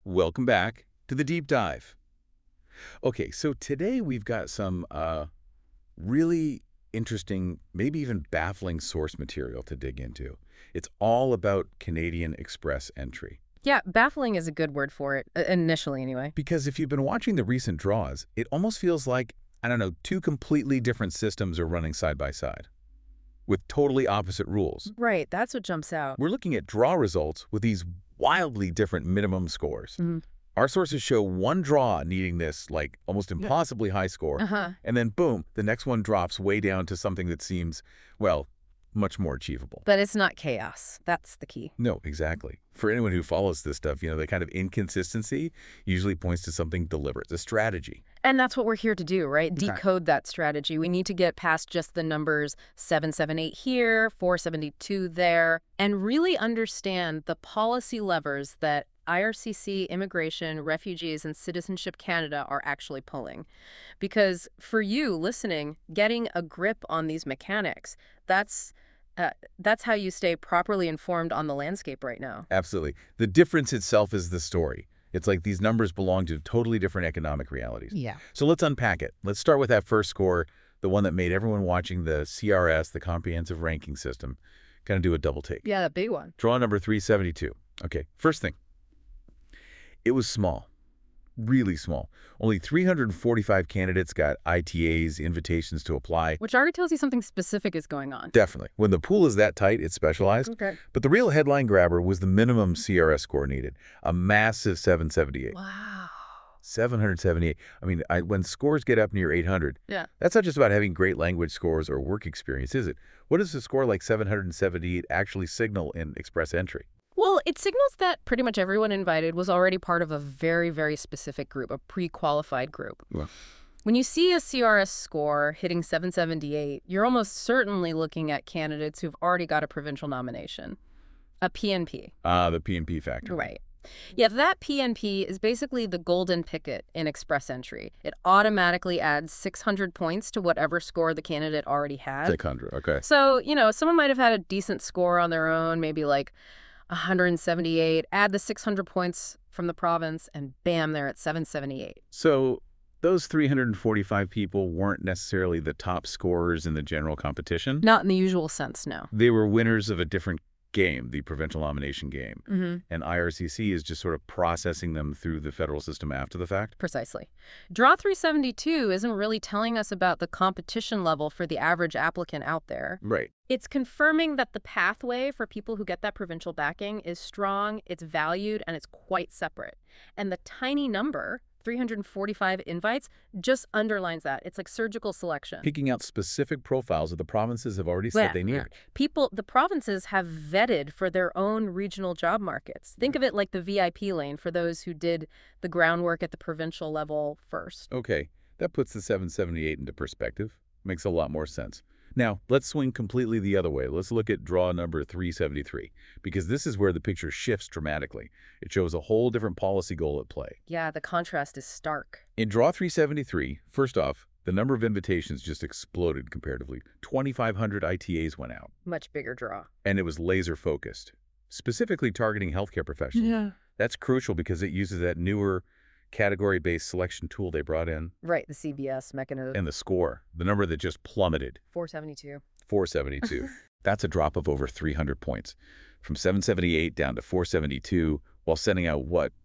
Welcome back to the deep dive. Okay, so today we've got some really interesting, maybe even baffling source material to dig into. It's all about Canadian Express entry. Yeah, baffling is a good word for it, initially anyway. Because if you've been watching the recent draws, it almost feels like, I don't know, two completely different systems are running side by side with totally opposite rules. Right, that's what jumps out. We're looking at draw results with these wildly different minimum scores. Mhm. Our sources show one draw needing this, like, almost impossibly high score, Uh-huh. and then boom, the next one drops way down to something that seems, well, much more achievable. But it's not chaos. That's the key. No, exactly. For anyone who follows this stuff, the kind of inconsistency usually points to something deliberate, a strategy. And that's what we're here to do, right? Okay. Decode that strategy. We need to get past just the numbers 778 here, 472 there, and really understand the policy levers that IRCC, Immigration, Refugees, and Citizenship Canada are actually pulling. Because for you listening, getting a grip on these mechanics, that's how you stay properly informed on the landscape right now. Absolutely. The difference itself is the story. It's like these numbers belong to totally different economic realities. Yeah. So let's unpack it. Let's start with that first score, the one that made everyone watching the CRS, the Comprehensive Ranking System, kind of do a double take. Yeah, that big one. Draw number 372. Okay, first thing. It was small, really small. Only 345 candidates got ITAs, invitations to apply. Which already tells you something specific is going on. Definitely. When the pool is that tight, it's specialized. Okay. But the real headline grabber was the minimum CRS score needed, a massive 778. Wow. 778. I mean, when scores get up near 800, Yeah. that's not just about having great language scores or work experience, is it? What does a score like 778 actually signal in Express entry? Well, it signals that pretty much everyone invited was already part of a very, very specific group, a pre-qualified group. Well. When you see a CRS score hitting 778, you're almost certainly looking at candidates who've already got a provincial nomination, a PNP. The PNP factor. Right. Yeah, that PNP is basically the golden picket in Express entry. It automatically adds 600 points to whatever score the candidate already had. 600, okay. So, someone might have had a decent score on their own, maybe like 178, add the 600 points from the province, and bam, they're at 778. So those 345 people weren't necessarily the top scorers in the general competition. Not in the usual sense, no. They were winners of a different game, the provincial nomination game. Mm-hmm. And IRCC is just sort of processing them through the federal system after the fact. Precisely. Draw 372 isn't really telling us about the competition level for the average applicant out there. Right. It's confirming that the pathway for people who get that provincial backing is strong, it's valued, and it's quite separate. And the tiny number, 345 invites, just underlines that. It's like surgical selection. Picking out specific profiles that the provinces have already said they need. The provinces have vetted for their own regional job markets. Think of it like the VIP lane for those who did the groundwork at the provincial level first. Okay, that puts the 778 into perspective. Makes a lot more sense. Now, let's swing completely the other way. Let's look at draw number 373, because this is where the picture shifts dramatically. It shows a whole different policy goal at play. Yeah, the contrast is stark. In draw 373, first off, the number of invitations just exploded comparatively. 2,500 ITAs went out. Much bigger draw. And it was laser-focused, specifically targeting healthcare professionals. Yeah. That's crucial because it uses that newer category-based selection tool they brought in. Right, the CBS mechanism. And the score, the number that just plummeted. 472. 472. That's a drop of over 300 points. From 778 down to 472, while sending out,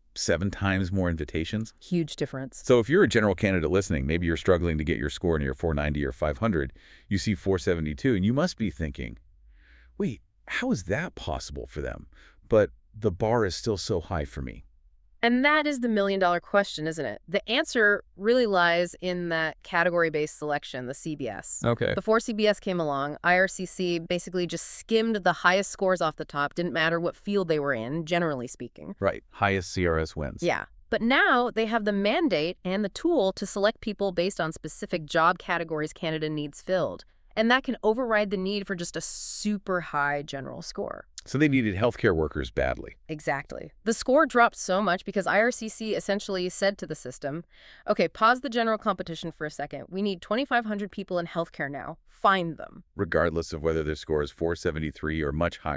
7 times more invitations? Huge difference. So if you're a general candidate listening, maybe you're struggling to get your score near 490 or 500, you see 472, and you must be thinking, wait, how is that possible for them? But the bar is still so high for me. And that is the million-dollar question, isn't it? The answer really lies in that category-based selection, the CBS. Okay. Before CBS came along, IRCC basically just skimmed the highest scores off the top, didn't matter what field they were in, generally speaking. Right. Highest CRS wins. Yeah. But now they have the mandate and the tool to select people based on specific job categories Canada needs filled. And that can override the need for just a super high general score. So they needed healthcare workers badly. Exactly. The score dropped so much because IRCC essentially said to the system, okay, pause the general competition for a second. We need 2,500 people in healthcare now. Find them. Regardless of whether their score is 473 or much higher.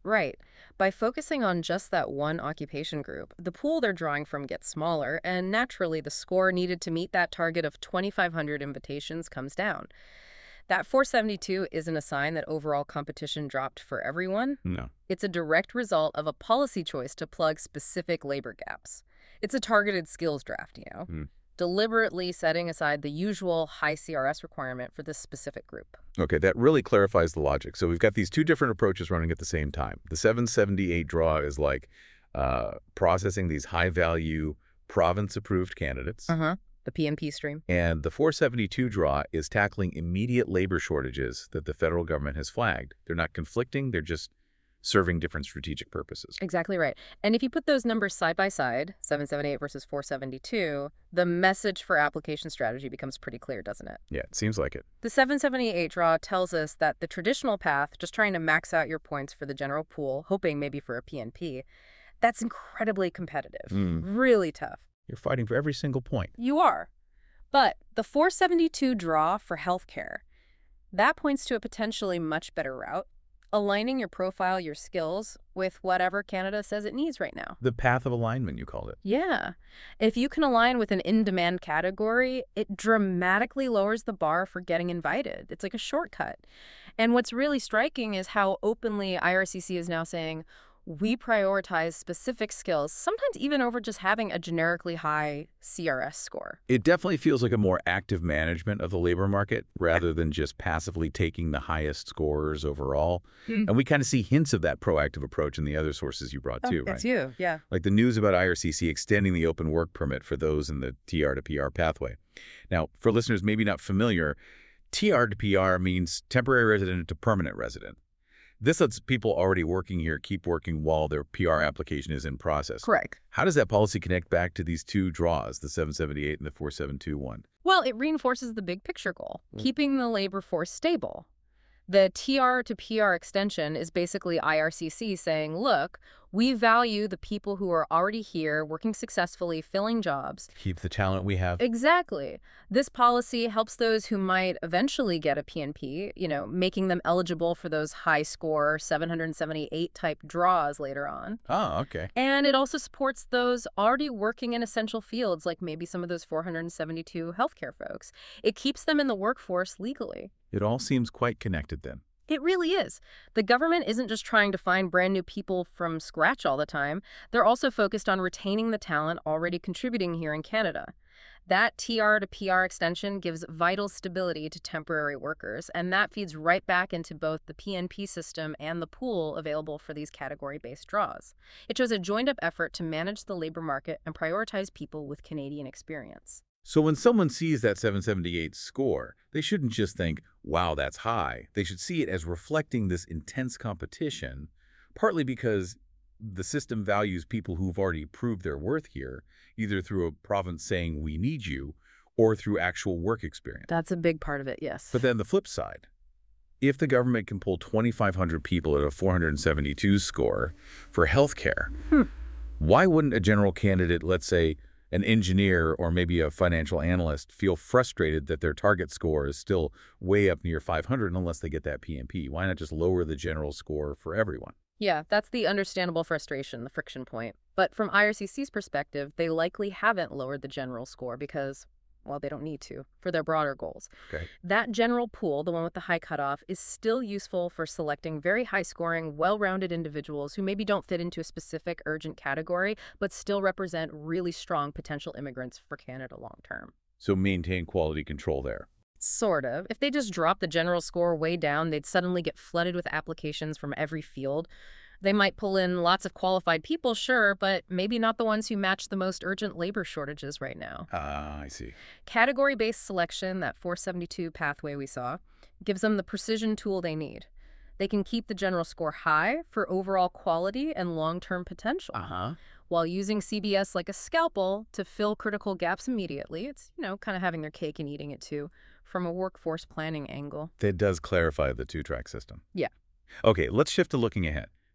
Right. By focusing on just that one occupation group, the pool they're drawing from gets smaller, and naturally the score needed to meet that target of 2,500 invitations comes down. That 472 isn't a sign that overall competition dropped for everyone. No. It's a direct result of a policy choice to plug specific labor gaps. It's a targeted skills draft, Hmm. deliberately setting aside the usual high CRS requirement for this specific group. Okay, that really clarifies the logic. So we've got these two different approaches running at the same time. The 778 draw is like processing these high-value, province-approved candidates. Uh-huh. The PNP stream. And the 472 draw is tackling immediate labor shortages that the federal government has flagged. They're not conflicting, they're just serving different strategic purposes. Exactly right. And if you put those numbers side by side, 778 versus 472, the message for application strategy becomes pretty clear, doesn't it? Yeah, it seems like it. The 778 draw tells us that the traditional path, just trying to max out your points for the general pool, hoping maybe for a PNP, that's incredibly competitive. Really tough. You're fighting for every single point. You are. But the 472 draw for healthcare, that points to a potentially much better route, aligning your profile, your skills, with whatever Canada says it needs right now. The path of alignment, you called it. Yeah. If you can align with an in-demand category, it dramatically lowers the bar for getting invited. It's like a shortcut. And what's really striking is how openly IRCC is now saying, we prioritize specific skills, sometimes even over just having a generically high CRS score. It definitely feels like a more active management of the labor market rather than just passively taking the highest scores overall. And we kind of see hints of that proactive approach in the other sources you brought too, right? That's you, yeah. Like the news about IRCC extending the open work permit for those in the TR to PR pathway. Now, for listeners maybe not familiar, TR to PR means temporary resident to permanent resident. This lets people already working here keep working while their PR application is in process. Correct. How does that policy connect back to these two draws, the 778 and the 472 one? Well, it reinforces the big picture goal, keeping the labor force stable. The TR to PR extension is basically IRCC saying, look, we value the people who are already here, working successfully, filling jobs. Keep the talent we have. Exactly. This policy helps those who might eventually get a PNP, making them eligible for those high score 778 type draws later on. Oh, okay. And it also supports those already working in essential fields, like maybe some of those 472 healthcare folks. It keeps them in the workforce legally. It all seems quite connected then. It really is. The government isn't just trying to find brand new people from scratch all the time. They're also focused on retaining the talent already contributing here in Canada. That TR to PR extension gives vital stability to temporary workers, and that feeds right back into both the PNP system and the pool available for these category-based draws. It shows a joined-up effort to manage the labor market and prioritize people with Canadian experience. So when someone sees that 778 score, they shouldn't just think, wow, that's high. They should see it as reflecting this intense competition, partly because the system values people who've already proved their worth here, either through a province saying we need you or through actual work experience. That's a big part of it, yes. But then the flip side, if the government can pull 2,500 people at a 472 score for healthcare, why wouldn't a general candidate, let's say, an engineer or maybe a financial analyst feel frustrated that their target score is still way up near 500 unless they get that PNP? Why not just lower the general score for everyone? Yeah, that's the understandable frustration, the friction point. But from IRCC's perspective, they likely haven't lowered the general score because, well, they don't need to, for their broader goals. Okay. That general pool, the one with the high cutoff, is still useful for selecting very high-scoring, well-rounded individuals who maybe don't fit into a specific urgent category, but still represent really strong potential immigrants for Canada long-term. So maintain quality control there. Sort of. If they just drop the general score way down, they'd suddenly get flooded with applications from every field. They might pull in lots of qualified people, sure, but maybe not the ones who match the most urgent labor shortages right now. Ah, I see. Category-based selection, that 472 pathway we saw, gives them the precision tool they need. They can keep the general score high for overall quality and long-term potential, while using CBS like a scalpel to fill critical gaps immediately. It's, kind of having their cake and eating it too, from a workforce planning angle. That does clarify the two-track system. Yeah. Okay, let's shift to looking ahead.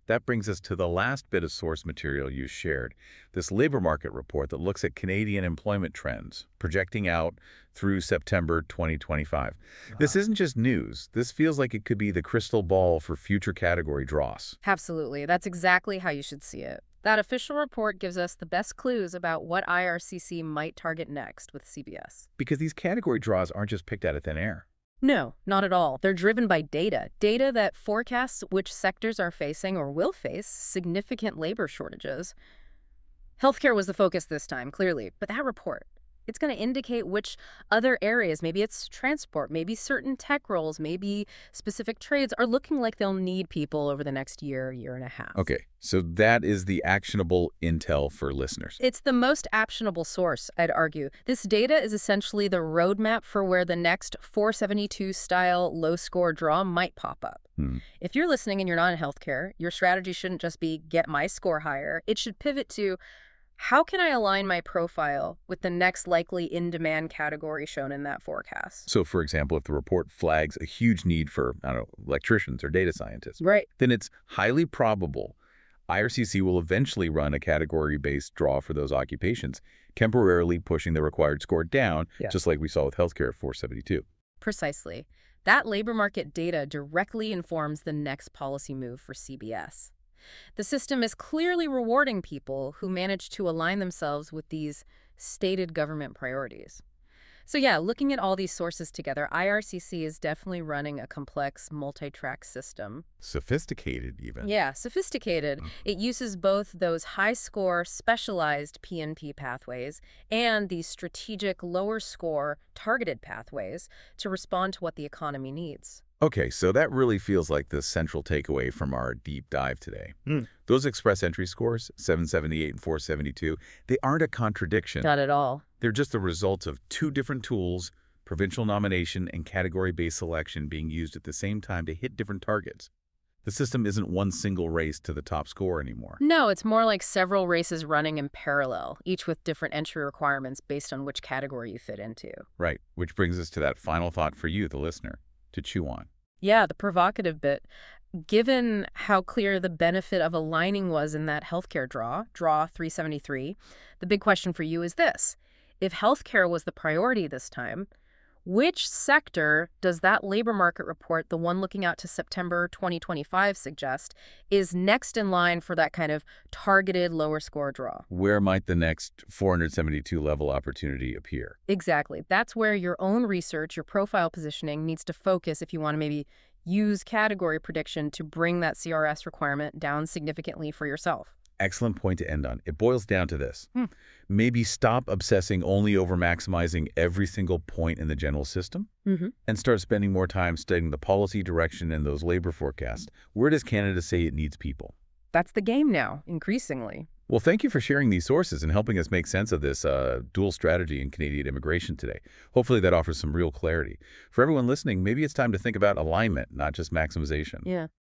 That brings us to the last bit of source material you shared, this labor market report that looks at Canadian employment trends, projecting out through September 2025. This isn't just news. This feels like it could be the crystal ball for future category draws. Absolutely. That's exactly how you should see it. That official report gives us the best clues about what IRCC might target next with CBS. Because these category draws aren't just picked out of thin air. No, not at all. They're driven by data that forecasts which sectors are facing or will face significant labor shortages. Healthcare was the focus this time, clearly, but that report, it's going to indicate which other areas, maybe it's transport, maybe certain tech roles, maybe specific trades, are looking like they'll need people over the next year and a half. Okay, so that is the actionable intel for listeners. It's the most actionable source, I'd argue. This data is essentially the roadmap for where the next 472-style low-score draw might pop up. If you're listening and you're not in healthcare, your strategy shouldn't just be get my score higher. It should pivot to how can I align my profile with the next likely in-demand category shown in that forecast? So, for example, if the report flags a huge need for, I don't know, electricians or data scientists, Right. then it's highly probable IRCC will eventually run a category-based draw for those occupations, temporarily pushing the required score down, just like we saw with healthcare at 472. Precisely. That labor market data directly informs the next policy move for CBS. The system is clearly rewarding people who manage to align themselves with these stated government priorities. So yeah, looking at all these sources together, IRCC is definitely running a complex multi-track system. Sophisticated, even. Yeah, sophisticated. It uses both those high-score, specialized PNP pathways and these strategic, lower-score, targeted pathways to respond to what the economy needs. Okay, so that really feels like the central takeaway from our deep dive today. Those express entry scores, 778 and 472, they aren't a contradiction. Not at all. They're just the result of two different tools, provincial nomination and category-based selection, being used at the same time to hit different targets. The system isn't one single race to the top score anymore. No, it's more like several races running in parallel, each with different entry requirements based on which category you fit into. Right, which brings us to that final thought for you, the listener, to chew on. Yeah, the provocative bit. Given how clear the benefit of aligning was in that healthcare draw 373, the big question for you is this. If healthcare was the priority this time, which sector does that labor market report, the one looking out to September 2025, suggest is next in line for that kind of targeted lower score draw? Where might the next 472 level opportunity appear? Exactly. That's where your own research, your profile positioning needs to focus if you want to maybe use category prediction to bring that CRS requirement down significantly for yourself. Excellent point to end on. It boils down to this. Maybe stop obsessing only over maximizing every single point in the general system and start spending more time studying the policy direction and those labor forecasts. Where does Canada say it needs people? That's the game now, increasingly. Well, thank you for sharing these sources and helping us make sense of this dual strategy in Canadian immigration today. Hopefully that offers some real clarity. For everyone listening, maybe it's time to think about alignment, not just maximization. Yeah.